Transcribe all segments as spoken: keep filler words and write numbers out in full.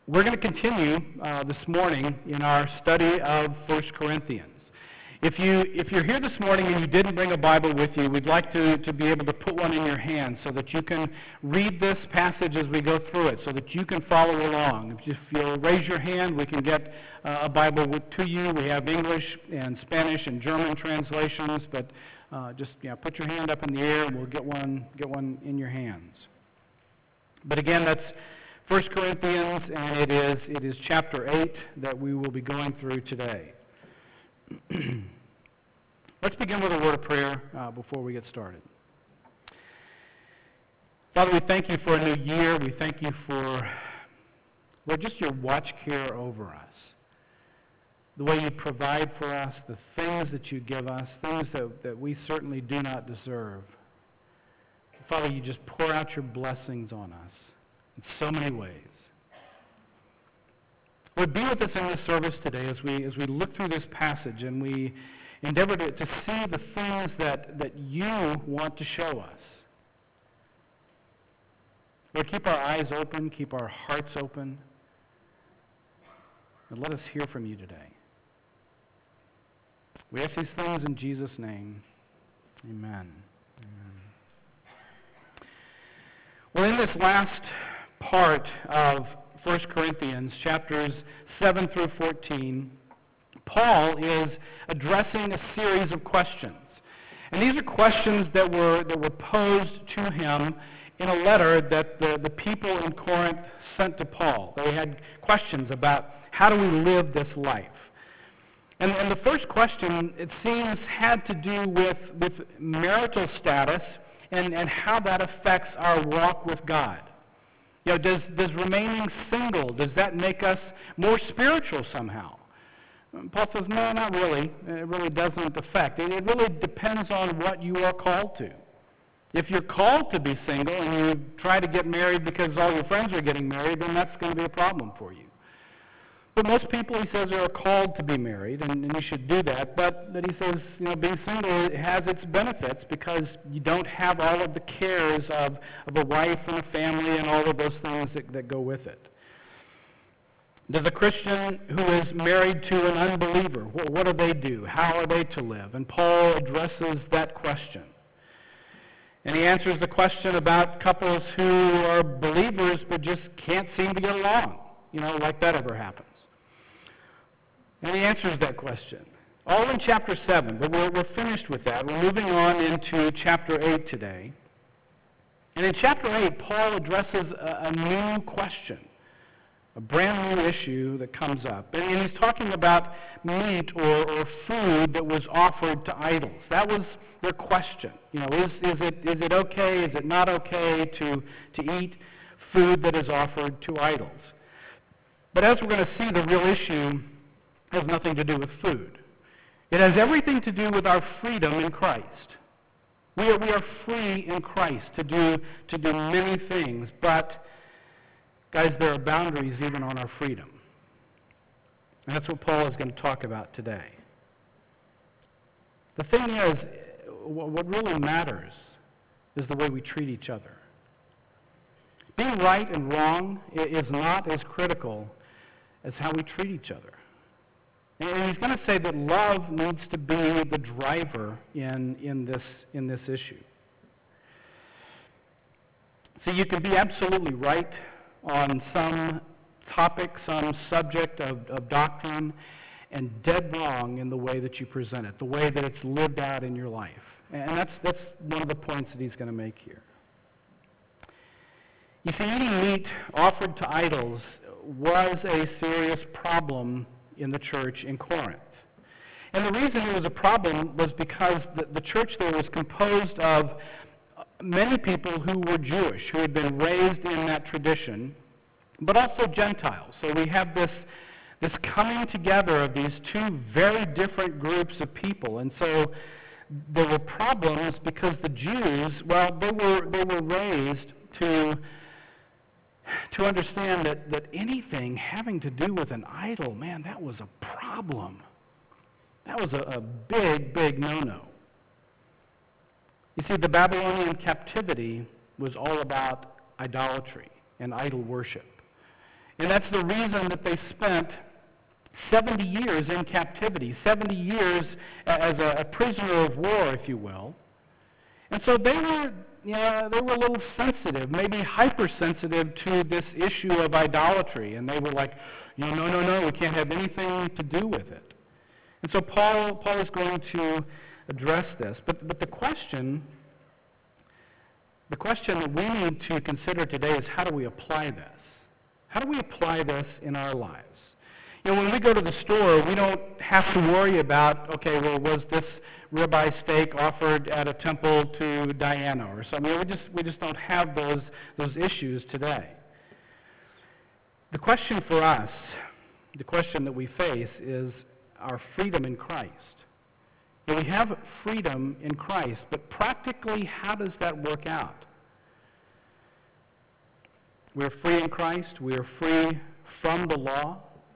we're going to continue uh, this morning in our study of First Corinthians. If, you, if you're here this morning and you didn't bring a Bible with you, we'd like to, to be able to put one in your hand so that you can read this passage as we go through it, so that you can follow along. If, you, if you'll raise your hand, we can get uh, a Bible with, to you. We have English and Spanish and German translations, but uh, just you know, put your hand up in the air and we'll get one, get one in your hands. But again, that's First Corinthians, and it is, it is chapter eight that we will be going through today. Let's begin with a word of prayer uh, before we get started. Father, we thank you for a new year. We thank you for, Lord, just your watch care over us. The way you provide for us, the things that you give us, things that, that we certainly do not deserve. Father, you just pour out your blessings on us in so many ways. Lord, be with us in this service today as we as we look through this passage and we endeavor to, to see the things that, that you want to show us. Lord, keep our eyes open, keep our hearts open, and let us hear from you today. We ask these things in Jesus' name. Amen. Amen. Well, in this last part of First Corinthians, chapters seven through fourteen, Paul is addressing a series of questions. And these are questions that were, that were posed to him in a letter that the, the people in Corinth sent to Paul. They had questions about how do we live this life. And, and the first question, it seems, had to do with, with marital status and, and how that affects our walk with God. You know, does, does remaining single, does that make us more spiritual somehow? And Paul says, no, not really. It really doesn't affect. It, it really depends on what you are called to. If you're called to be single and you try to get married because all your friends are getting married, then that's going to be a problem for you. But most people, he says, are called to be married, and, and you should do that. But, but he says, you know, being single has its benefits because you don't have all of the cares of, of a wife and a family and all of those things that, that go with it. Does a Christian who is married to an unbeliever, what, what do they do? How are they to live? And Paul addresses that question. And he answers the question about couples who are believers but just can't seem to get along. You know, like that ever happens. And he answers that question. All in chapter seven, but we're, we're finished with that. We're moving on into chapter eight today. And in chapter eight, Paul addresses a, a new question, a brand new issue that comes up. And he's talking about meat or, or food that was offered to idols. That was their question. You know, is, is, it, is it okay, is it not okay to, to eat food that is offered to idols? But as we're going to see, the real issue has nothing to do with food. It has everything to do with our freedom in Christ. We are, we are free in Christ to do, to do many things, but, guys, there are boundaries even on our freedom. And that's what Paul is going to talk about today. The thing is, what really matters is the way we treat each other. Being right and wrong is not as critical as how we treat each other. And he's going to say that love needs to be the driver in, in, this, in this issue. So you can be absolutely right on some topic, some subject of, of doctrine, and dead wrong in the way that you present it, the way that it's lived out in your life. And that's, that's one of the points that he's going to make here. You see, eating meat offered to idols was a serious problem in the church in Corinth. And the reason it was a problem was because the, the church there was composed of many people who were Jewish, who had been raised in that tradition, but also Gentiles. So we have this, this coming together of these two very different groups of people. And so there were problems because the Jews, well, they were, they were raised to to understand that, that anything having to do with an idol, man, that was a problem. That was a, a big, big no-no. You see, the Babylonian captivity was all about idolatry and idol worship. And that's the reason that they spent seventy years in captivity, seventy years as a, a prisoner of war, if you will. And so they were, you know, they were a little sensitive, maybe hypersensitive to this issue of idolatry. And they were like, you know, no, no, no, we can't have anything to do with it. And so Paul, Paul is going to address this. But, but the question, the question that we need to consider today is, how do we apply this? How do we apply this in our lives? You know, when we go to the store, we don't have to worry about, okay, well, was this ribeye steak offered at a temple to Diana or something? We just we just don't have those those issues today. The question for us, the question that we face is our freedom in Christ. And we have freedom in Christ, but practically, how does that work out? We're free in Christ. We are free from the law.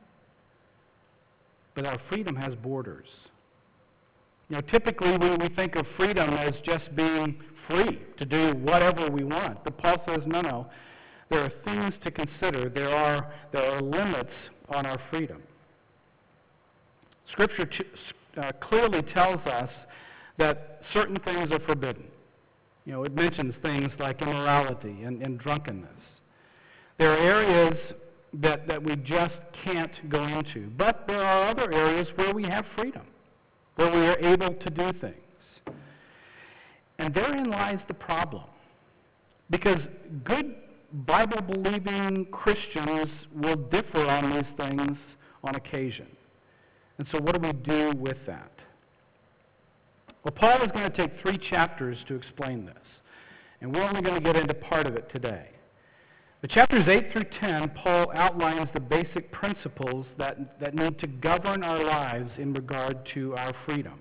But our freedom has borders. You know, typically we, we think of freedom as just being free to do whatever we want. But Paul says, no, no. There are things to consider. There are, there are limits on our freedom. Scripture t- uh, clearly tells us that certain things are forbidden. You know, it mentions things like immorality and, and drunkenness. There are areas that, that we just can't go into. But there are other areas where we have freedom, where we are able to do things. And therein lies the problem. Because good Bible-believing Christians will differ on these things on occasion. And so what do we do with that? Well, Paul is going to take three chapters to explain this. And we're only going to get into part of it today. But chapters eight through ten, Paul outlines the basic principles that, that need to govern our lives in regard to our freedom.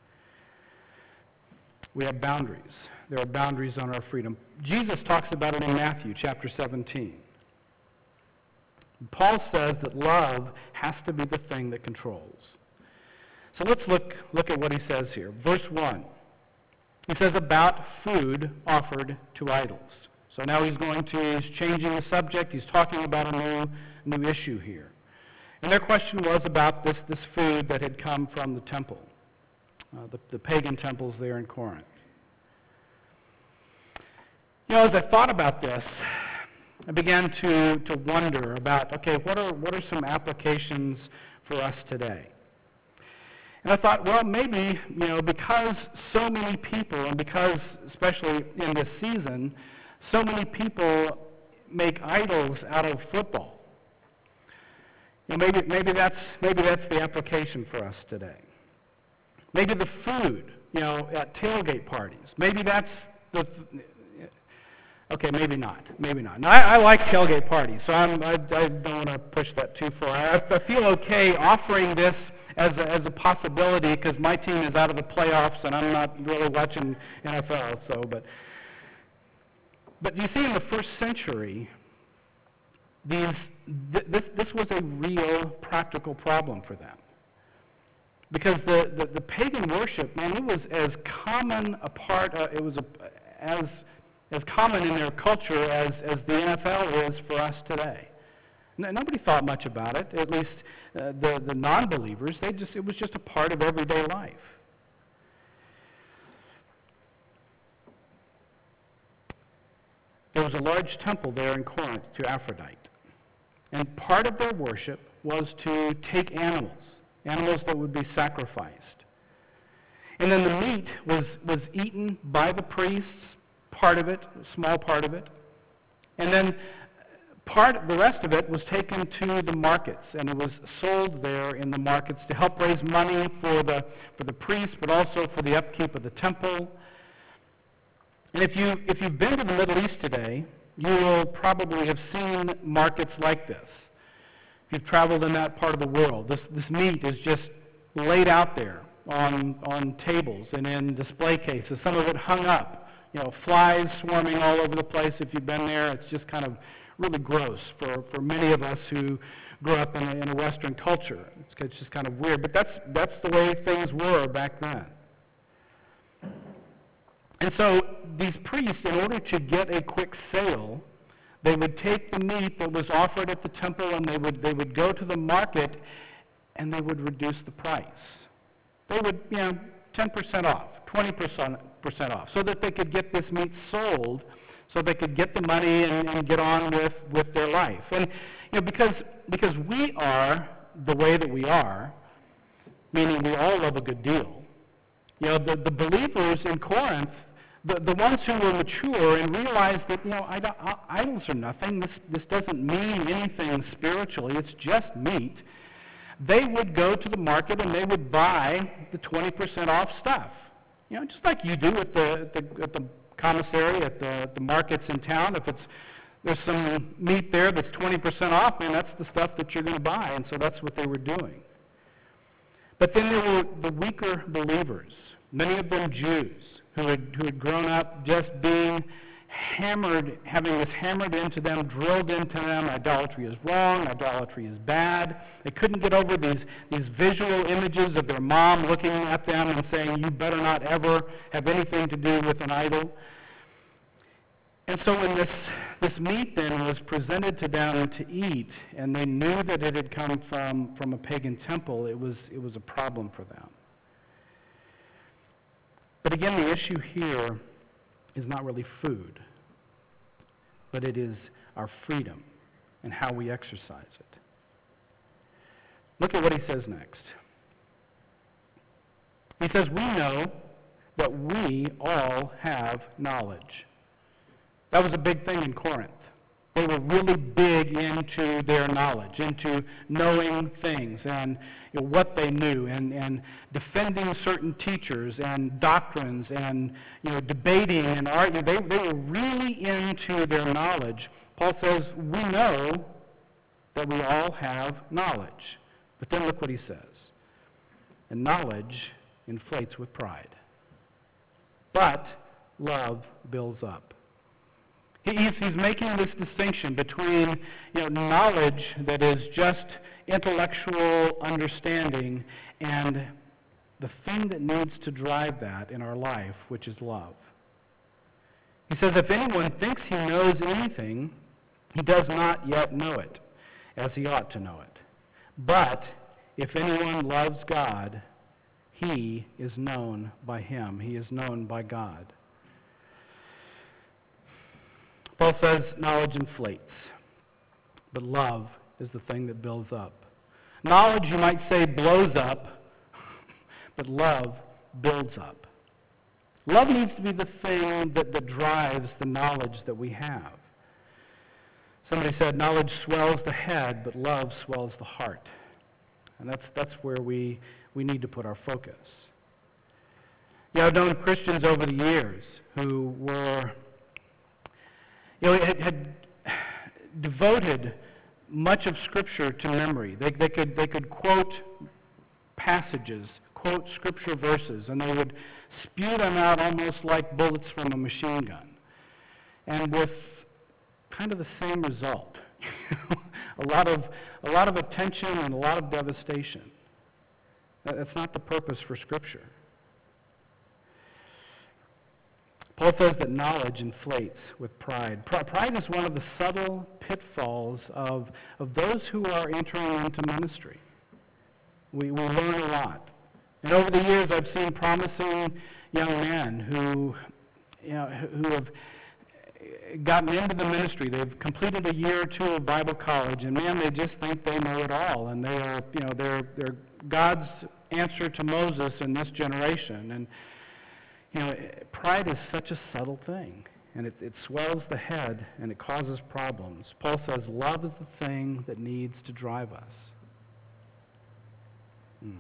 We have boundaries. There are boundaries on our freedom. Jesus talks about it in Matthew chapter seventeen. Paul says that love has to be the thing that controls. So let's look, look at what he says here. Verse one. He says about food offered to idols. So now he's going to, he's changing the subject. He's talking about a new, new issue here. And their question was about this, this food that had come from the temple, uh, the, the pagan temples there in Corinth. You know, as I thought about this, I began to, to wonder about, okay, what are, what are some applications for us today? And I thought, well, maybe, you know, because so many people, and because especially in this season, so many people make idols out of football. You know, maybe maybe that's maybe that's the application for us today. Maybe the food, you know, at tailgate parties. Maybe that's the. Okay, maybe not. Maybe not. Now, I, I like tailgate parties, so I'm, I, I don't want to push that too far. I, I feel okay offering this as a, as a possibility because my team is out of the playoffs and I'm not really watching N F L. So, but. But you see, in the first century, these, th- this, this was a real practical problem for them. Because the, the, the pagan worship, man, it was as common a part, uh, it was a, as, as common in their culture as, as the N F L is for us today. N- nobody thought much about it, at least uh, the, the non-believers. They just, it was just a part of everyday life. There was a large temple there in Corinth to Aphrodite. And part of their worship was to take animals, animals that would be sacrificed. And then the meat was, was eaten by the priests, part of it, a small part of it. And then part, the rest of it was taken to the markets, and it was sold there in the markets to help raise money for the, for the priests, but also for the upkeep of the temple. And if, you, if you've been to the Middle East today, you will probably have seen markets like this. If you've traveled in that part of the world, this, this meat is just laid out there on, on tables and in display cases, some of it hung up. You know, flies swarming all over the place. If you've been there, it's just kind of really gross for, for many of us who grew up in a, in a Western culture. It's, it's just kind of weird, but that's, that's the way things were back then. And so these priests, in order to get a quick sale, they would take the meat that was offered at the temple and they would, they would go to the market and they would reduce the price. They would, you know, ten percent off, twenty percent off, so that they could get this meat sold, so they could get the money and, and get on with, with their life. And you know, because, because we are the way that we are, meaning we all love a good deal, you know, the, the believers in Corinth, the, the ones who were mature and realized that, you know, idols are nothing, this, this doesn't mean anything spiritually, it's just meat, they would go to the market and they would buy the twenty percent off stuff. You know, just like you do at the, at the, at the commissary, at the, the markets in town. If it's there's some meat there that's twenty percent off, man, that's the stuff that you're going to buy. And so that's what they were doing. But then there were the weaker believers, many of them Jews, who had, who had grown up just being hammered, having this hammered into them, drilled into them, idolatry is wrong, idolatry is bad. They couldn't get over these, these visual images of their mom looking at them and saying, you better not ever have anything to do with an idol. And so when this, this meat then was presented to them to eat, and they knew that it had come from, from a pagan temple, it was, it was a problem for them. But again, the issue here is not really food, but it is our freedom and how we exercise it. Look at what he says next. He says, we know that we all have knowledge. That was a big thing in Corinth. They were really big into their knowledge, into knowing things and you know, what they knew, and, and defending certain teachers and doctrines, and you know, debating and arguing. They, they were really into their knowledge. Paul says, we know that we all have knowledge. But then look what he says. And knowledge inflates with pride. But love builds up. He's, he's making this distinction between you know, knowledge that is just intellectual understanding and the thing that needs to drive that in our life, which is love. He says, if anyone thinks he knows anything, he does not yet know it, as he ought to know it. But if anyone loves God, he is known by him. He is known by God. Paul says knowledge inflates, but love is the thing that builds up. Knowledge, you might say, blows up, but love builds up. Love needs to be the thing that, that drives the knowledge that we have. Somebody said knowledge swells the head, but love swells the heart. And that's, that's where we, we need to put our focus. Yeah, I've known Christians over the years who were You know, had, had devoted much of Scripture to memory. They, they could they could quote passages, quote Scripture verses, and they would spew them out almost like bullets from a machine gun, and with kind of the same result. a lot of a lot of attention and a lot of devastation. That's not the purpose for Scripture. Paul says that knowledge inflates with pride. Pride is one of the subtle pitfalls of, of those who are entering into ministry. We, we learn a lot. And over the years, I've seen promising young men who, you know, who have gotten into the ministry. They've completed a year or two of Bible college, and man, they just think they know it all, and they are, you know, they're they're God's answer to Moses in this generation. And you know, pride is such a subtle thing, and it, it swells the head, and it causes problems. Paul says love is the thing that needs to drive us. Hmm.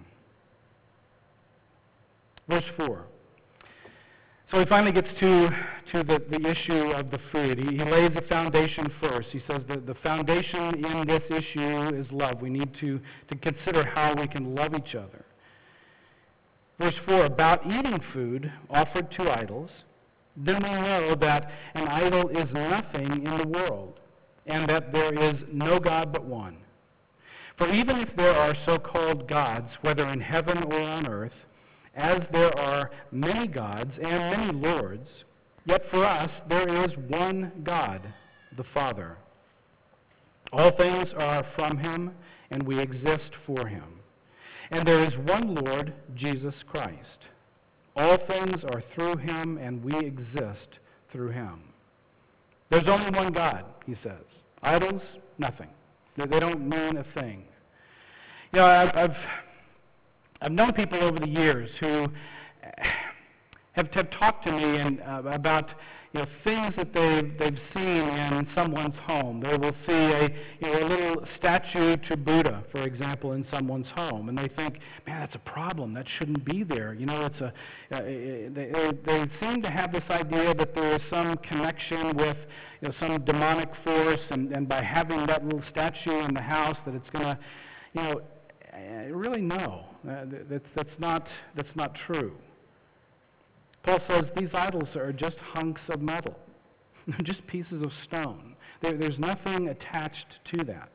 Verse four. So he finally gets to, to the, the issue of the food. He, he lays a foundation first. He says that the foundation in this issue is love. We need to, to consider how we can love each other. Verse four, about eating food offered to idols, then we know that an idol is nothing in the world, and that there is no God but one. For even if there are so-called gods, whether in heaven or on earth, as there are many gods and many lords, yet for us there is one God, the Father. All things are from him, and we exist for him. And there is one Lord, Jesus Christ. All things are through him, and we exist through him. There's only one God, he says. Idols, nothing. They they don't mean a thing. You know, I've, I've, I've known people over the years who have, have talked to me and, uh, about you know, things that they've, they've seen in someone's home. They will see a, you know, a little statue to Buddha, for example, in someone's home, and they think, man, that's a problem. That shouldn't be there. You know, it's a. Uh, they, they seem to have this idea that there is some connection with you know, some demonic force, and, and by having that little statue in the house, that it's going to, you know, really no. Uh, that's that's not that's not true. Paul says these idols are just hunks of metal. They're just pieces of stone. There, there's nothing attached to that.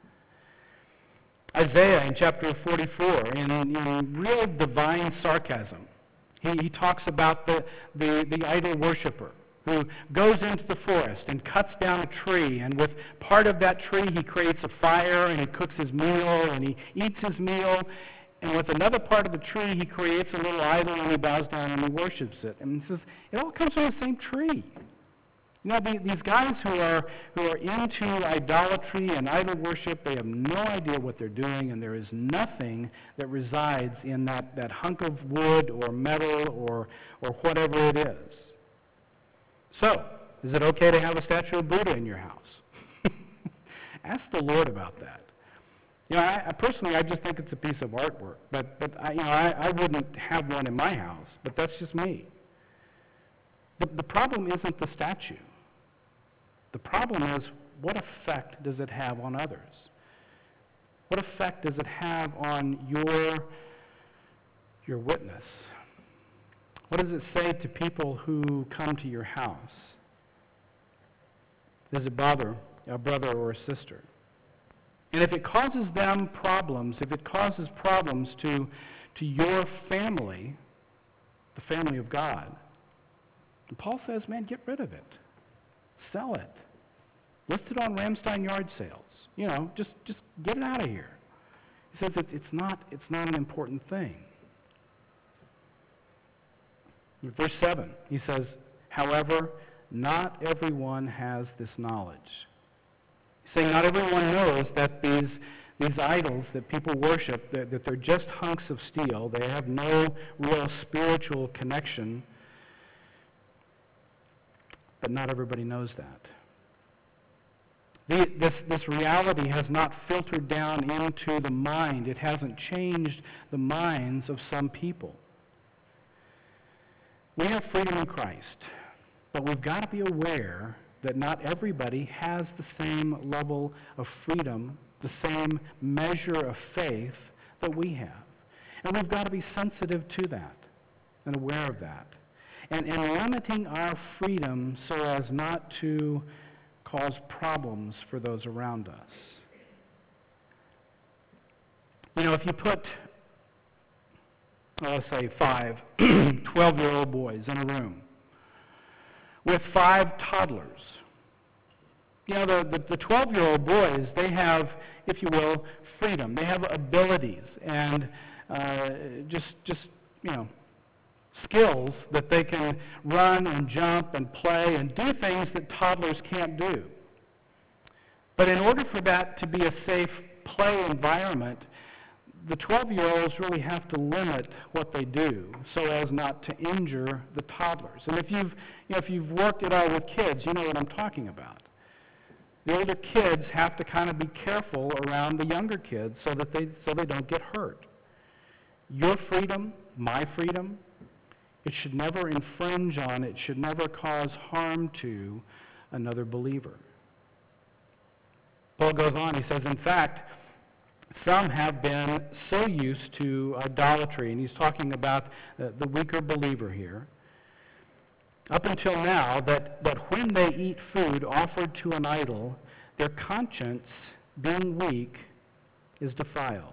Isaiah in chapter forty-four, in, in real divine sarcasm, he, he talks about the, the, the idol worshiper who goes into the forest and cuts down a tree, and with part of that tree he creates a fire, and he cooks his meal, and he eats his meal, and with another part of the tree, he creates a little idol, and he bows down and he worships it. And he says, it all comes from the same tree. You know, the, these guys who are who are into idolatry and idol worship, they have no idea what they're doing, and there is nothing that resides in that, that hunk of wood or metal or or whatever it is. So, is it okay to have a statue of Buddha in your house? Ask the Lord about that. You know, I, I personally, I just think it's a piece of artwork. But, but I, you know, I, I wouldn't have one in my house. But that's just me. The, the problem isn't the statue. The problem is, what effect does it have on others? What effect does it have on your, your witness? What does it say to people who come to your house? Does it bother a brother or a sister? And if it causes them problems, if it causes problems to, to your family, the family of God, Paul says, man, get rid of it. Sell it. List it on Ramstein yard sales. You know, just, just get it out of here. He says it's, it's, not, it's not an important thing. In verse seven, he says, however, not everyone has this knowledge. He's saying not everyone knows that these, these idols that people worship, that, that they're just hunks of steel. They have no real spiritual connection. But not everybody knows that. The, this, this reality has not filtered down into the mind. It hasn't changed the minds of some people. We have freedom in Christ, but we've got to be aware that not everybody has the same level of freedom, the same measure of faith that we have. And we've got to be sensitive to that and aware of that. And, and limiting our freedom so as not to cause problems for those around us. You know, if you put, well, let's say five twelve-year-old boys in a room with five toddlers, you know, the, the, the twelve-year-old boys, they have, if you will, freedom. They have abilities and uh, just, just, you know, skills that they can run and jump and play and do things that toddlers can't do. But in order for that to be a safe play environment, the twelve-year-olds really have to limit what they do so as not to injure the toddlers. And if you've, you know, if you've worked at all with kids, you know what I'm talking about. The older kids have to kind of be careful around the younger kids so that they so they don't get hurt. Your freedom, my freedom, it should never infringe on, it should never cause harm to another believer. Paul goes on, he says, in fact, some have been so used to idolatry, and he's talking about the, the weaker believer here, up until now, that, that when they eat food offered to an idol, their conscience, being weak, is defiled.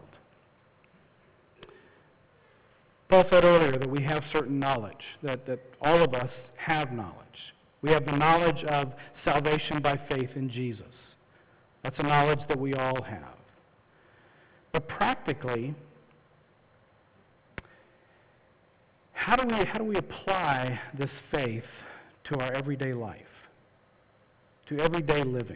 Paul said earlier that we have certain knowledge, that, that all of us have knowledge. We have the knowledge of salvation by faith in Jesus. That's a knowledge that we all have. But practically, how do we, how do we apply this faith to our everyday life, to everyday living?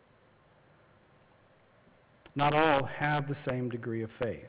Not all have the same degree of faith.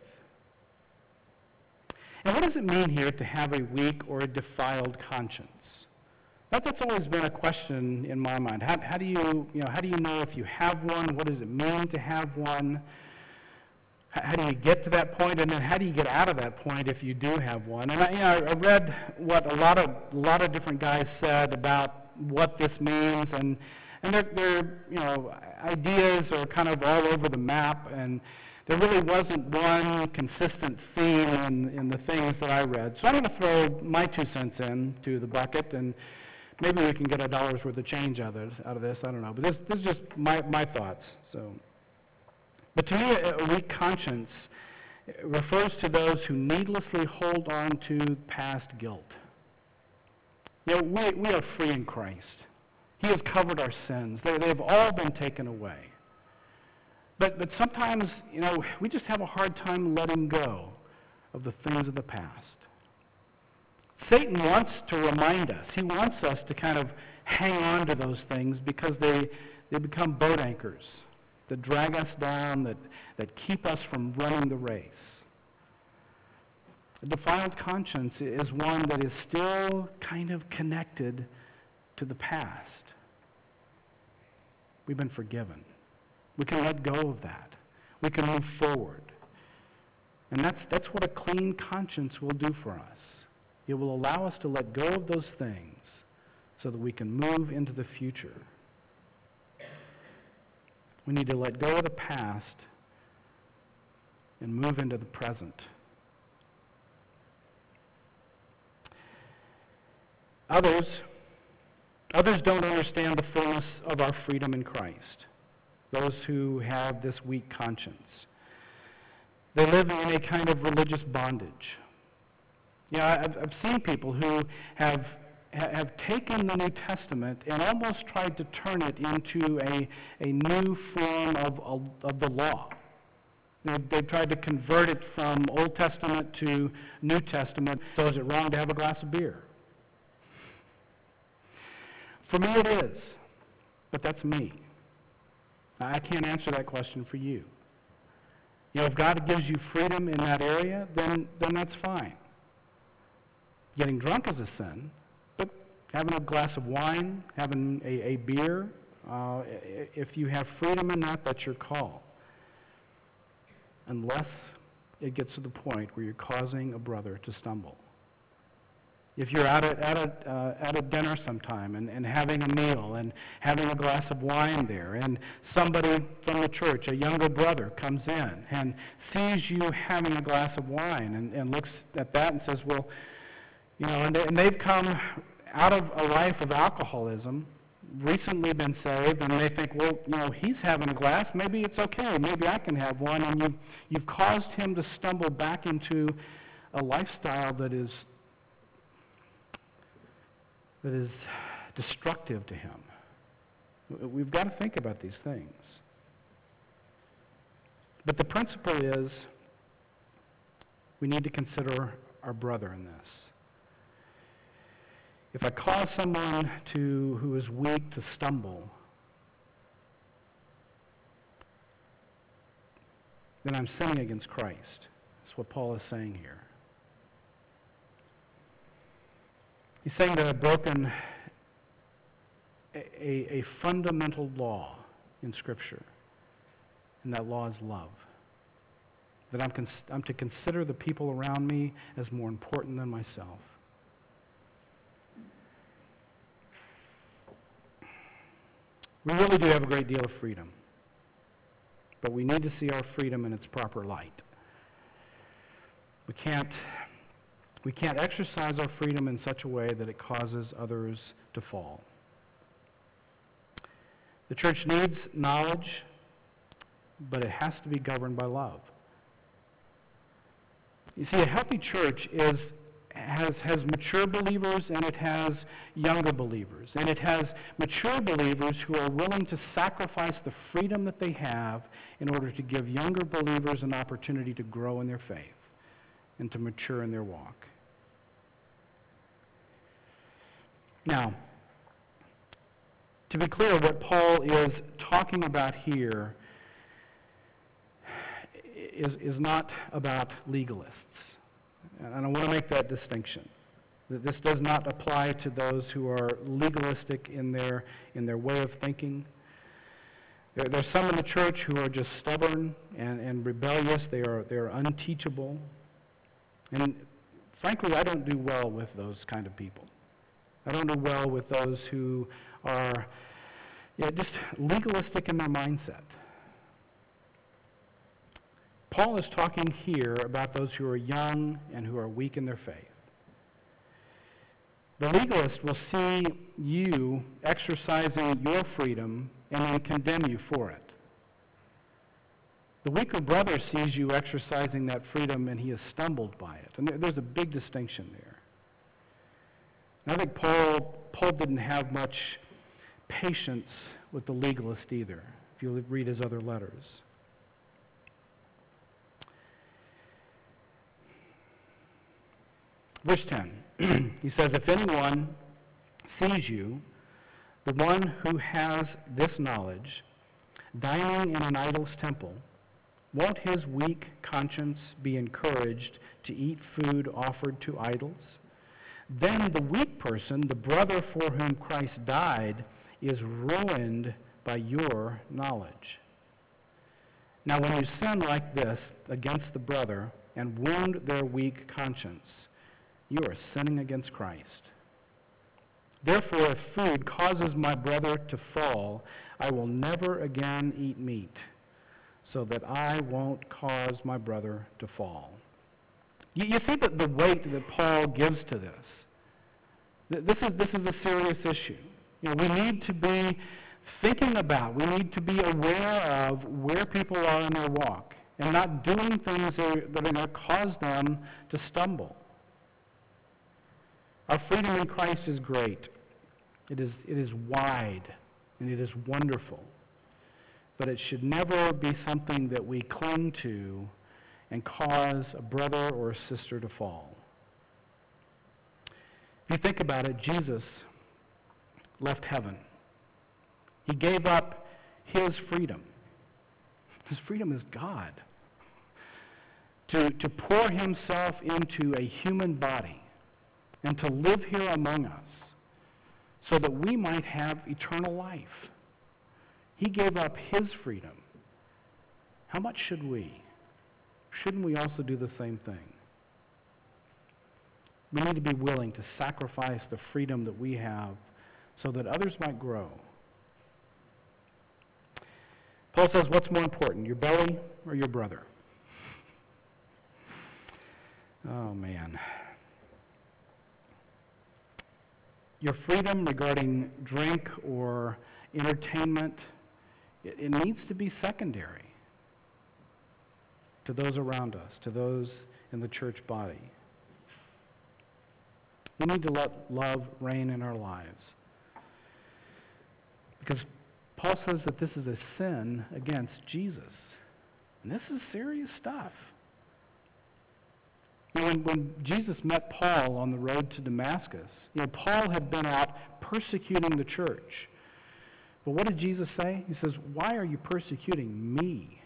And what does it mean here to have a weak or a defiled conscience? That, that's always been a question in my mind. How, how do you, you know, how do you know if you have one? What does it mean to have one? How, how do you get to that point? And then how do you get out of that point if you do have one? And I, you know, I read what a lot of a lot of different guys said about what this means, and and their, their you know ideas are kind of all over the map, and there really wasn't one consistent theme in, in the things that I read. So I'm going to throw my two cents in to the bucket, and maybe we can get a dollar's worth of change out of, out of this. I don't know. But this, this is just my, my thoughts. So, but to me, a, a weak conscience refers to those who needlessly hold on to past guilt. You know, we, we are free in Christ. He has covered our sins. They, they've all been taken away. But, but sometimes, you know, we just have a hard time letting go of the things of the past. Satan wants to remind us. He wants us to kind of hang on to those things because they, they become boat anchors that drag us down, that, that keep us from running the race. A defiled conscience is one that is still kind of connected to the past. We've been forgiven. We can let go of that. We can move forward. And that's, that's what a clean conscience will do for us. It will allow us to let go of those things so that we can move into the future. We need to let go of the past and move into the present. Others, others don't understand the fullness of our freedom in Christ. Those who have this weak conscience. They live in a kind of religious bondage. You know, I've, I've seen people who have, have taken the New Testament and almost tried to turn it into a, a new form of, of, of the law. They've, they've tried to convert it from Old Testament to New Testament. So is it wrong to have a glass of beer? For me it is, but that's me. I can't answer that question for you. You know, if God gives you freedom in that area, then, then that's fine. Getting drunk is a sin, but having a glass of wine, having a, a beer, uh, if you have freedom in that, that's your call. Unless it gets to the point where you're causing a brother to stumble. If you're out at, at, a, uh, at a dinner sometime and, and having a meal and having a glass of wine there, and somebody from the church, a younger brother, comes in and sees you having a glass of wine and, and looks at that and says, well, you know, and, they, and they've come out of a life of alcoholism, recently been saved, and they think, well, you know, he's having a glass, maybe it's okay, maybe I can have one, and you, you've caused him to stumble back into a lifestyle that is that is destructive to him. We've got to think about these things. But the principle is we need to consider our brother in this. If I cause someone to who is weak to stumble, then I'm sinning against Christ. That's what Paul is saying here. He's saying that I've broken a, a fundamental law in Scripture, and that law is love. That I'm, cons- I'm to consider the people around me as more important than myself. We really do have a great deal of freedom, but we need to see our freedom in its proper light. We can't We can't exercise our freedom in such a way that it causes others to fall. The church needs knowledge, but it has to be governed by love. You see, a healthy church is has, has mature believers and it has younger believers. And it has mature believers who are willing to sacrifice the freedom that they have in order to give younger believers an opportunity to grow in their faith and to mature in their walk. Now, to be clear, what Paul is talking about here is, is not about legalists. And I want to make that distinction. That this does not apply to those who are legalistic in their, in their way of thinking. There, there's some in the church who are just stubborn and, and rebellious. They are, they are unteachable. And frankly, I don't do well with those kind of people. I don't do well with those who are yeah, just legalistic in their mindset. Paul is talking here about those who are young and who are weak in their faith. The legalist will see you exercising your freedom and then condemn you for it. The weaker brother sees you exercising that freedom and he is stumbled by it. And there's a big distinction there. And I think Paul, Paul didn't have much patience with the legalist either, if you read his other letters. Verse ten, he says, if anyone sees you, the one who has this knowledge, dining in an idol's temple, won't his weak conscience be encouraged to eat food offered to idols? Then the weak person, the brother for whom Christ died, is ruined by your knowledge. Now when you sin like this against the brother and wound their weak conscience, you are sinning against Christ. Therefore, if food causes my brother to fall, I will never again eat meat, so that I won't cause my brother to fall. You, you see the, the weight that Paul gives to this. This is, this is a serious issue. You know, we need to be thinking about, we need to be aware of where people are in their walk and not doing things that are, that are going to cause them to stumble. Our freedom in Christ is great. It is, it is wide, and it is wonderful. But it should never be something that we cling to and cause a brother or a sister to fall. If you think about it, Jesus left heaven. He gave up his freedom. His freedom is God. To, to pour himself into a human body and to live here among us so that we might have eternal life. He gave up his freedom. How much should we? Shouldn't we also do the same thing? We need to be willing to sacrifice the freedom that we have so that others might grow. Paul says, what's more important, your belly or your brother? Oh, man. Your freedom regarding drink or entertainment, it, it needs to be secondary to those around us, to those in the church body. We need to let love reign in our lives. Because Paul says that this is a sin against Jesus. And this is serious stuff. When, when Jesus met Paul on the road to Damascus, you know, Paul had been out persecuting the church. But what did Jesus say? He says, why are you persecuting me?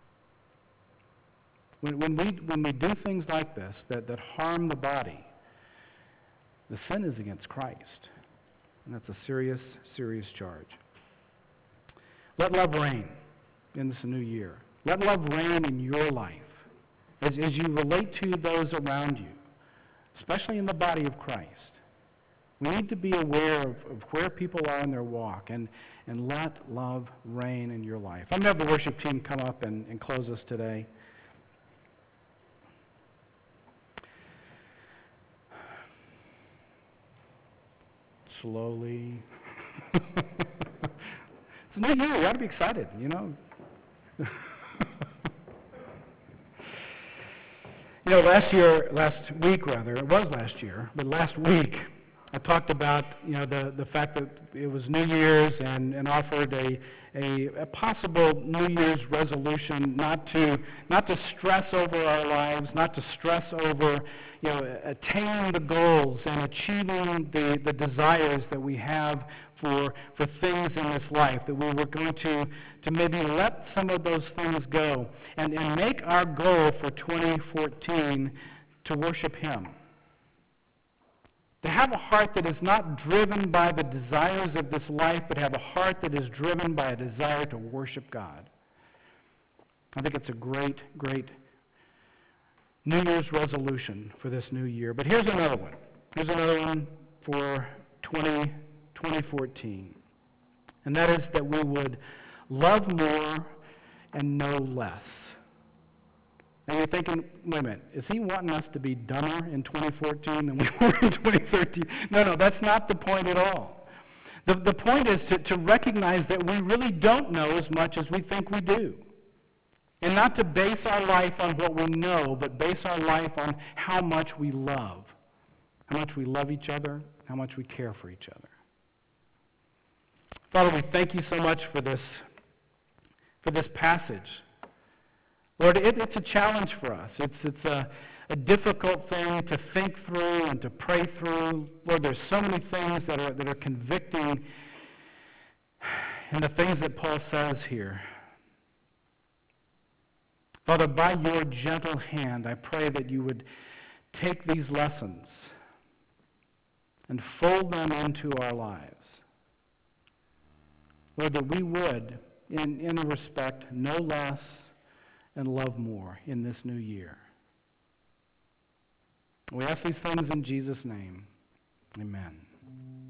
When, when, we, when we do things like this that, that harm the body, the sin is against Christ. And that's a serious, serious charge. Let love reign in this new year. Let love reign in your life as, as you relate to those around you, especially in the body of Christ. We need to be aware of, of where people are in their walk and, and let love reign in your life. I'm going to have the worship team come up and, and close us today. Slowly. It's a new year. You ought to be excited, you know. You know, last year, last week rather, it was last year, but last week, I talked about, you know, the, the fact that it was New Year's and, and offered a, a, a possible New Year's resolution not to not to stress over our lives, not to stress over, you know, attaining the goals and achieving the, the desires that we have for for things in this life, that we were going to, to maybe let some of those things go and, and make our goal for twenty fourteen to worship Him. To have a heart that is not driven by the desires of this life, but have a heart that is driven by a desire to worship God. I think it's a great, great New Year's resolution for this new year. But here's another one. Here's another one for twenty fourteen. And that is that we would love more and know less. And you're thinking, wait a minute, is he wanting us to be dumber in twenty fourteen than we were in twenty thirteen? No, no, that's not the point at all. The, the point is to, to recognize that we really don't know as much as we think we do. And not to base our life on what we know, but base our life on how much we love. How much we love each other, how much we care for each other. Father, we thank you so much for this, for this passage. Lord, it, it's a challenge for us. It's, it's a, a difficult thing to think through and to pray through. Lord, there's so many things that are, that are convicting in the things that Paul says here. Father, by your gentle hand, I pray that you would take these lessons and fold them into our lives. Lord, that we would, in, in a respect, know less and love more in this new year. We ask these things in Jesus' name. Amen.